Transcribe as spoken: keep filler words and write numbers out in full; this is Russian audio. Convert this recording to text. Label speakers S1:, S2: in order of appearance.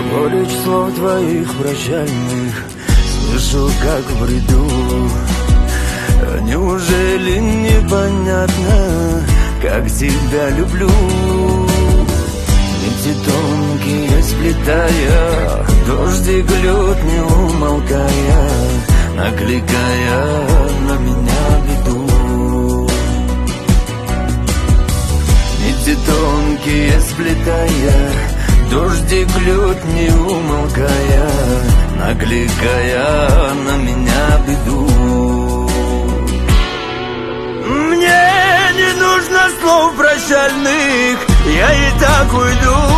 S1: Горечь слов твоих прощальных слышу, как в бреду. Неужели непонятно, как тебя люблю? Нити тонкие сплетая, дождик льет не умолкая, накликая на меня беду. Нити тонкие сплетая, дождик льет не умолкая, накликая на меня беду. Мне не нужно слов прощальных, я и так уйду.